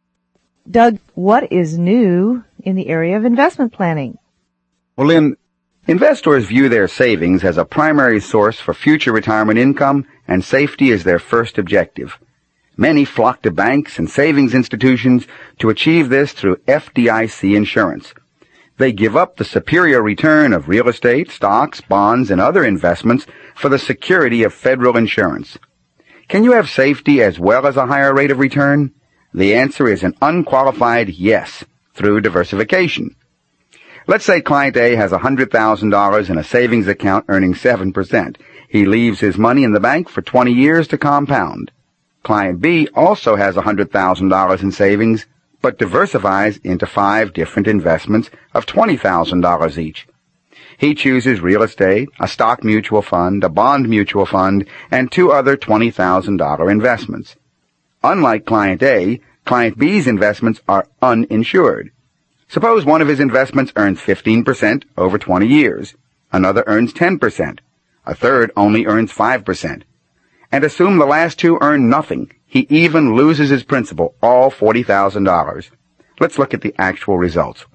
Doug, what is new in the area of investment planning? Well, Lynn, investors view their savings as a primary source for future retirement income, and safety is their first objective. Many flock to banks and savings institutions to achieve this through F D I C insurance. They give up the superior return of real estate, stocks, bonds, and other investments for the security of federal insurance. Can you have safety as well as a higher rate of return? The answer is an unqualified yes, through diversification. Let's say client A has one hundred thousand dollars in a savings account earning seven percent. He leaves his money in the bank for twenty years to compound. Client B also has one hundred thousand dollars in savings, but diversifies into five different investments of twenty thousand dollars each. He chooses real estate, a stock mutual fund, a bond mutual fund, and two other twenty thousand dollars investments. Unlike Client A, Client B's investments are uninsured. Suppose one of his investments earns fifteen percent over twenty years, another earns ten percent, a third only earns five percent. And assume the last two earn nothing. He even loses his principal, all forty thousand dollars. Let's look at the actual results.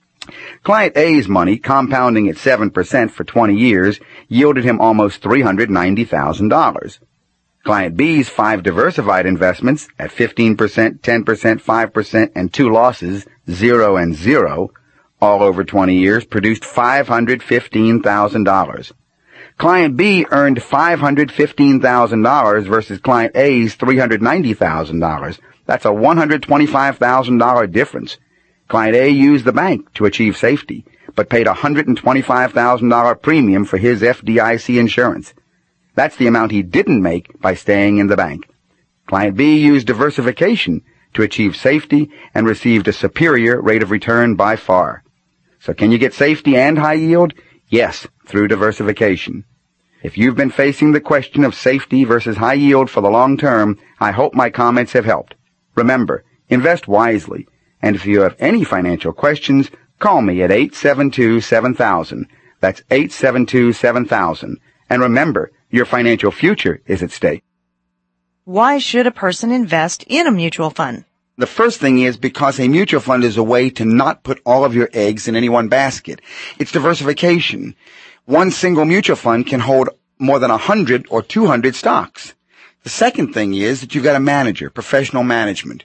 Client A's money, compounding at seven percent for twenty years, yielded him almost three hundred ninety thousand dollars. Client B's five diversified investments at fifteen percent, ten percent, five percent, and two losses, zero and zero, all over twenty years, produced five hundred fifteen thousand dollars. Client B earned five hundred fifteen thousand dollars versus Client A's three hundred ninety thousand dollars. That's a one hundred twenty-five thousand dollars difference. Client A used the bank to achieve safety, but paid a one hundred twenty-five thousand dollars premium for his F D I C insurance. That's the amount he didn't make by staying in the bank. Client B used diversification to achieve safety and received a superior rate of return by far. So can you get safety and high yield? Yes, through diversification. If you've been facing the question of safety versus high yield for the long term, I hope my comments have helped. Remember, invest wisely. And if you have any financial questions, call me at eight seven two, seven thousand. That's eight seven two, seven thousand. And remember, your financial future is at stake. Why should a person invest in a mutual fund? The first thing is because a mutual fund is a way to not put all of your eggs in any one basket. It's diversification. One single mutual fund can hold more than one hundred or two hundred stocks. The second thing is that you've got a manager, professional management.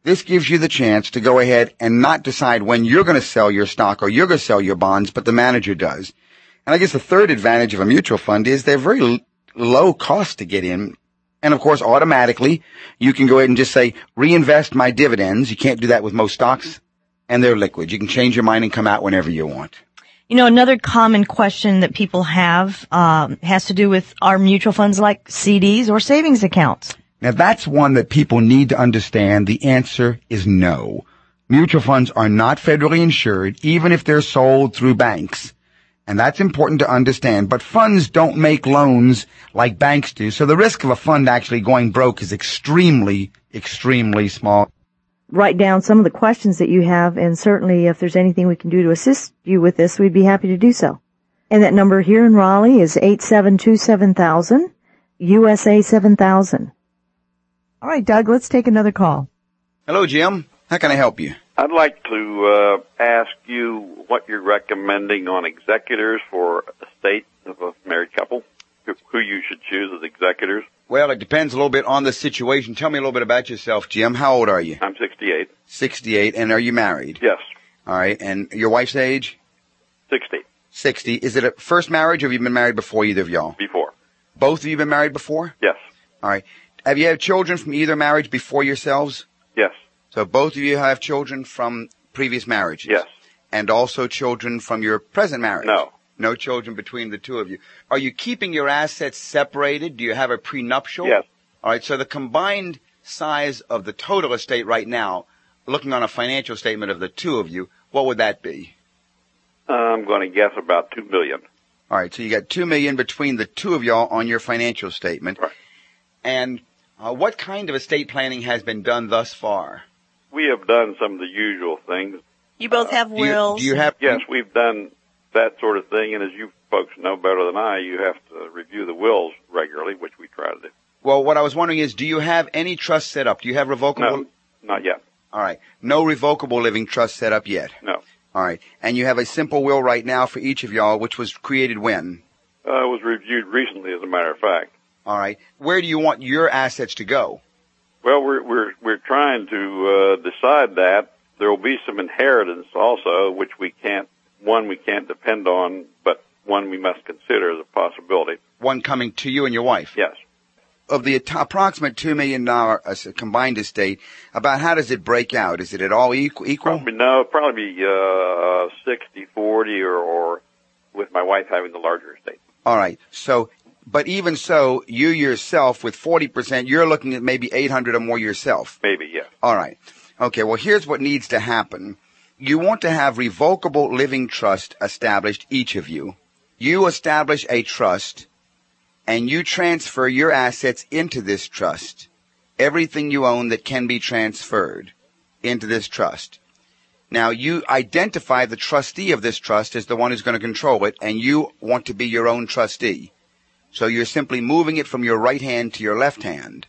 This gives you the chance to go ahead and not decide when you're going to sell your stock or you're going to sell your bonds, but the manager does. And I guess the third advantage of a mutual fund is they're very l- low cost to get in. And of course, automatically, you can go ahead and just say, reinvest my dividends. You can't do that with most stocks, and they're liquid. You can change your mind and come out whenever you want. You know, another common question that people have um, has to do with our mutual funds like C Ds or savings accounts. Now, that's one that people need to understand. The answer is no. Mutual funds are not federally insured, even if they're sold through banks. And that's important to understand. But funds don't make loans like banks do, so the risk of a fund actually going broke is extremely, extremely small. Write down some of the questions that you have, and certainly if there's anything we can do to assist you with this, we'd be happy to do so. And that number here in Raleigh is eight seven two seven thousand, U S A seven thousand. All right, Doug, let's take another call. Hello, Jim. How can I help you? I'd like to uh, ask you what you're recommending on executors for a estate of a married couple, who you should choose as executors. Well, it depends a little bit on the situation. Tell me a little bit about yourself, Jim. How old are you? I'm sixty-eight. sixty-eight, and are you married? Yes. All right, and your wife's age? sixty. sixty. Is it a first marriage, or have you been married before, either of y'all? Before. Both of you been married before? Yes. All right. Have you had children from either marriage before yourselves? Yes. So both of you have children from previous marriages? Yes. And also children from your present marriage? No. No children between the two of you. Are you keeping your assets separated? Do you have a prenuptial? Yes. All right, so the combined size of the total estate right now, looking on a financial statement of the two of you, what would that be? I'm going to guess about two million dollars. All right, so you got two million dollars between the two of y'all on your financial statement. Right. And uh, what kind of estate planning has been done thus far? We have done some of the usual things. You both have Do you, wills. do you have? Yes, we've done that sort of thing, and as you folks know better than I, you have to review the wills regularly, which we try to do. Well, what I was wondering is, do you have any trust set up? Do you have revocable? No, not yet. All right. No revocable living trust set up yet? No. All right. And you have a simple will right now for each of y'all, which was created when? Uh, it was reviewed recently, as a matter of fact. All right. Where do you want your assets to go? Well, we're we're we're trying to uh, decide that. There will be some inheritance also, which we can't. One we can't depend on, but one we must consider as a possibility. One coming to you and your wife? Yes. Of the approximate two million dollars combined estate, about how does it break out? Is it at all equal? Probably no, it'd probably be uh, sixty forty, or, or with my wife having the larger estate. All right. So, but even so, you yourself with forty percent, you're looking at maybe eight hundred or more yourself. Maybe, yes. All right. Okay, well, here's what needs to happen. You want to have revocable living trust established, each of you. You establish a trust, and you transfer your assets into this trust. Everything you own that can be transferred into this trust. Now, you identify the trustee of this trust as the one who's going to control it, and you want to be your own trustee. So you're simply moving it from your right hand to your left hand.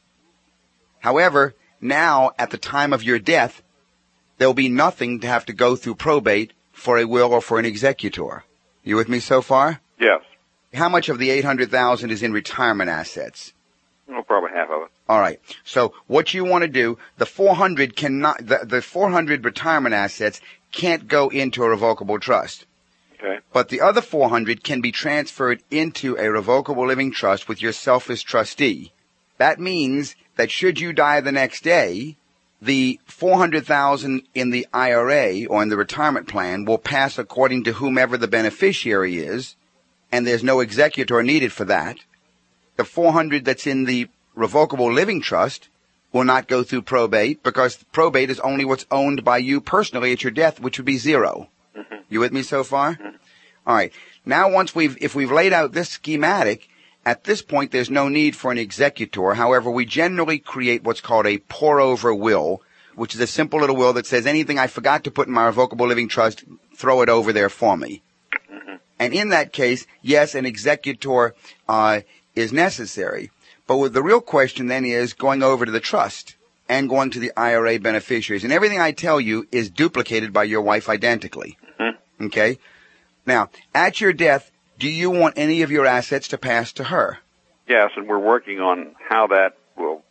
However, now, at the time of your death, there'll be nothing to have to go through probate for a will or for an executor. You with me so far? Yes. How much of the eight hundred thousand dollars is in retirement assets? Well, probably half of it. All right. So what you want to do, the four hundred cannot, the, the four hundred retirement assets can't go into a revocable trust. Okay. But the other four hundred can be transferred into a revocable living trust with yourself as trustee. That means that should you die the next day, the four hundred thousand dollars in the I R A or in the retirement plan will pass according to whomever the beneficiary is, and there's no executor needed for that. The four hundred that's in the revocable living trust will not go through probate because probate is only what's owned by you personally at your death, which would be zero. Mm-hmm. You with me so far? Mm-hmm. All right. Now, once we've, if we've laid out this schematic, at this point, there's no need for an executor. However, we generally create what's called a pour-over will, which is a simple little will that says anything I forgot to put in my revocable living trust, throw it over there for me. Mm-hmm. And in that case, yes, an executor uh, is necessary. But what the real question then is going over to the trust and going to the I R A beneficiaries. And everything I tell you is duplicated by your wife identically. Mm-hmm. Okay? Now, at your death, do you want any of your assets to pass to her? Yes, and we're working on how that will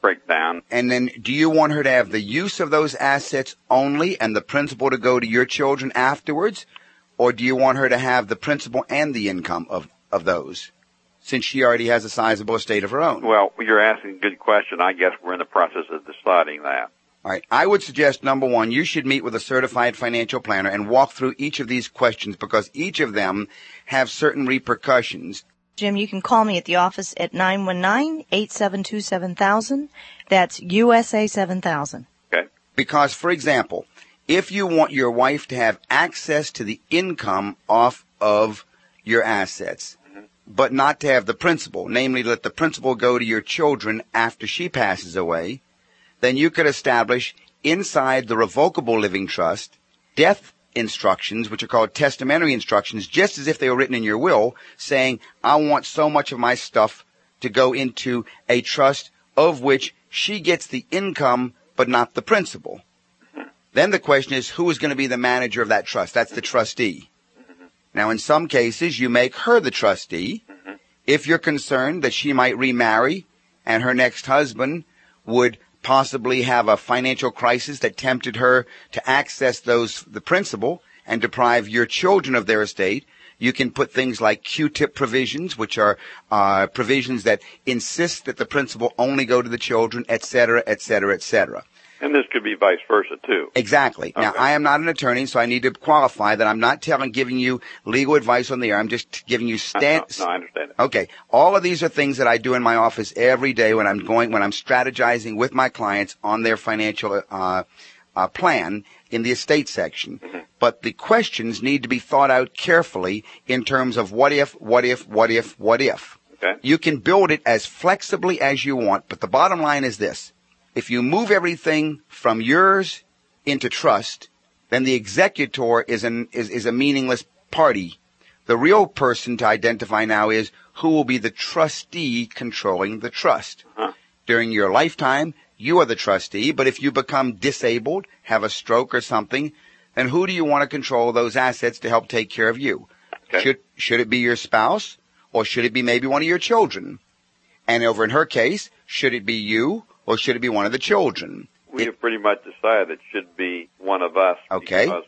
breakdown. And then do you want her to have the use of those assets only and the principal to go to your children afterwards? Or do you want her to have the principal and the income of, of those, since she already has a sizable estate of her own? Well, you're asking a good question. I guess we're in the process of deciding that. All right. I would suggest, number one, you should meet with a certified financial planner and walk through each of these questions, because each of them have certain repercussions. Jim, you can call me at the office at nine one nine, eight seven two, seven thousand. That's U S A seven thousand. Okay. Because, for example, if you want your wife to have access to the income off of your assets, mm-hmm. but not to have the principal, namely let the principal go to your children after she passes away, then you could establish inside the revocable living trust death instructions, which are called testamentary instructions, just as if they were written in your will, saying, I want so much of my stuff to go into a trust of which she gets the income but not the principal. Then the question is, who is going to be the manager of that trust? That's the trustee. Mm-hmm. Now, in some cases, you make her the trustee. Mm-hmm. If you're concerned that she might remarry and her next husband would possibly have a financial crisis that tempted her to access those, the principal, and deprive your children of their estate, you can put things like Q-tip provisions, which are uh, provisions that insist that the principal only go to the children, et cetera, et cetera, et cetera. And this could be vice versa, too. Exactly. Okay. Now, I am not an attorney, so I need to qualify that I'm not telling, giving you legal advice on the air. I'm just giving you stand. No, no, I understand it. Okay. All of these are things that I do in my office every day when I'm going, when I'm strategizing with my clients on their financial uh, uh plan in the estate section. Mm-hmm. But the questions need to be thought out carefully in terms of what if, what if, what if, what if. Okay. You can build it as flexibly as you want, but the bottom line is this. If you move everything from yours into trust, then the executor is an is, is a meaningless party. The real person to identify now is who will be the trustee controlling the trust. Huh. During your lifetime, you are the trustee, but if you become disabled, have a stroke or something, then who do you want to control those assets to help take care of you? Okay. Should should it be your spouse, or should it be maybe one of your children? And over in her case, should it be you, or should it be one of the children? We it, have pretty much decided it should be one of us. Okay. Because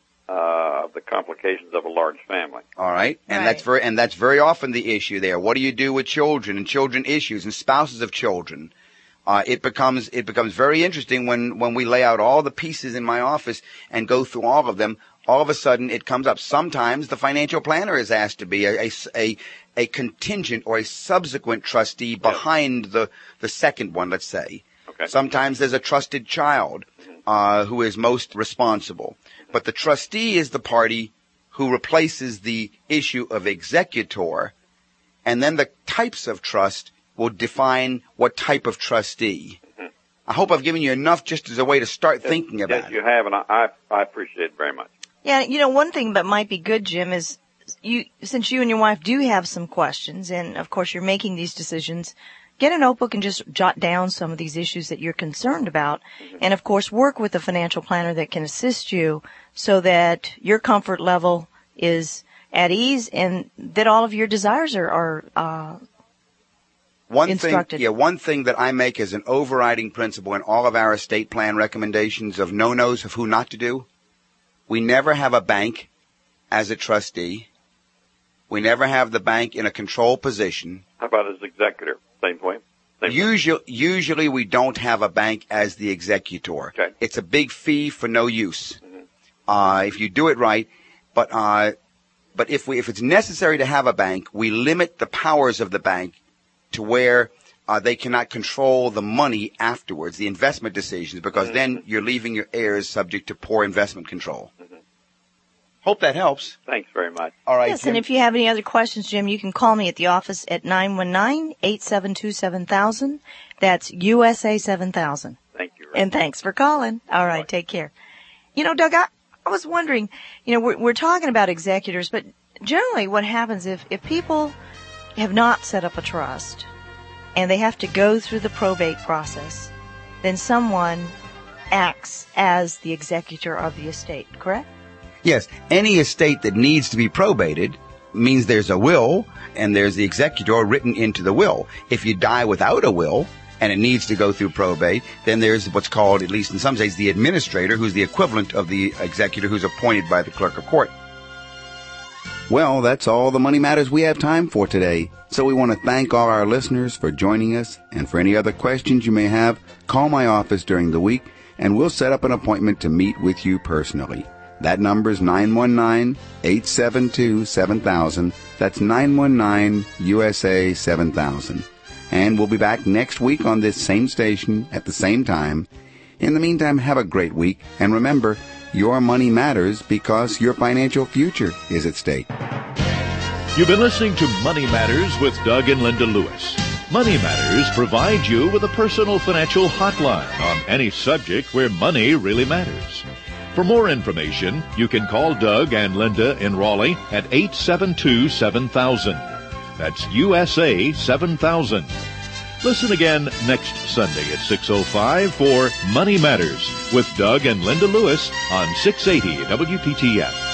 uh, of the complications of a large family. All right. And right. that's very and that's very often the issue there. What do you do with children and children issues and spouses of children? Uh, it becomes it becomes very interesting when, when we lay out all the pieces in my office and go through all of them. All of a sudden, it comes up. Sometimes the financial planner is asked to be a, a, a, a contingent or a subsequent trustee behind yes. the, the second one, let's say. Okay. Sometimes there's a trusted child uh, who is most responsible. But the trustee is the party who replaces the issue of executor, and then the types of trust will define what type of trustee. Mm-hmm. I hope I've given you enough just as a way to start yes, thinking about yes, it. Yes, you have, and I, I appreciate it very much. Yeah, you know, one thing that might be good, Jim, is you, since you and your wife do have some questions, and of course you're making these decisions, get a notebook and just jot down some of these issues that you're concerned about, mm-hmm. and of course work with a financial planner that can assist you so that your comfort level is at ease and that all of your desires are, are uh, One instructed. thing, yeah, one thing that I make as an overriding principle in all of our estate plan recommendations of no-nos of who not to do, we never have a bank as a trustee. We never have the bank in a control position. How about as executor? Same point? Same usually, usually we don't have a bank as the executor. Okay. It's a big fee for no use. Mm-hmm. Uh, if you do it right, but, uh, but if we, if it's necessary to have a bank, we limit the powers of the bank to where uh, they cannot control the money afterwards, the investment decisions, because mm-hmm. then you're leaving your heirs subject to poor investment control. Mm-hmm. Hope that helps. Thanks very much. All right, Yes, Jim. and if you have any other questions, Jim, you can call me at the office at nine one nine, eight seven two, seven thousand. That's U S A seven thousand. Thank you. And thanks for calling. All right, take care. You know, Doug, I, I was wondering, you know, we're, we're talking about executors, but generally what happens if, if people have not set up a trust and they have to go through the probate process, then someone acts as the executor of the estate, correct? Yes, any estate that needs to be probated means there's a will and there's the executor written into the will. If you die without a will, and it needs to go through probate, then there's what's called, at least in some states, the administrator, who's the equivalent of the executor who's appointed by the clerk of court. Well, that's all the Money Matters we have time for today. So we want to thank all our listeners for joining us, and for any other questions you may have, call my office during the week, and we'll set up an appointment to meet with you personally. That number is nine one nine, eight seven two, seven thousand. That's nine one nine, U S A, seven thousand. And we'll be back next week on this same station at the same time. In the meantime, have a great week. And remember, your money matters because your financial future is at stake. You've been listening to Money Matters with Doug and Linda Lewis. Money Matters provides you with a personal financial hotline on any subject where money really matters. For more information, you can call Doug and Linda in Raleigh at eight seven two, seven thousand. That's U S A seven thousand. Listen again next Sunday at six oh five for Money Matters with Doug and Linda Lewis on six eighty W P T F.